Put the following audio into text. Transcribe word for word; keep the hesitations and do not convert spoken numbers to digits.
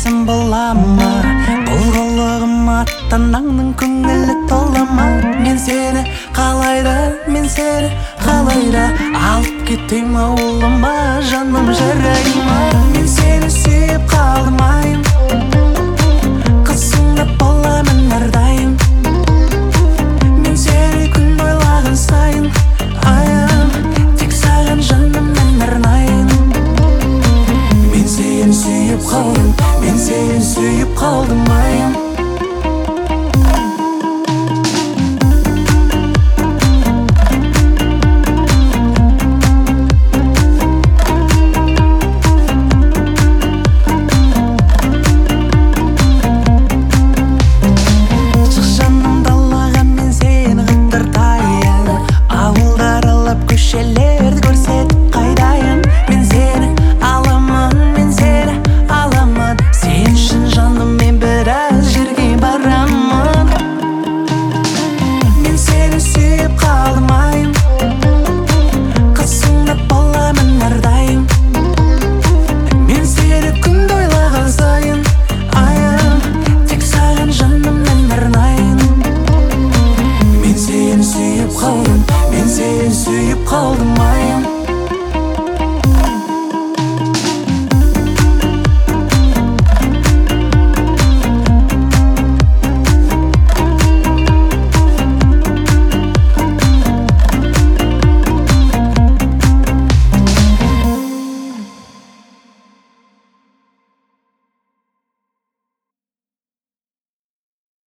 сенесің бола ма? Бұл қылығым аттанаңның көңілі тола ма? Мен сені қалайда, мен сені қалайда алып кетем ауылыма, жаным жарай ма? Мен сені сүйіп қалдым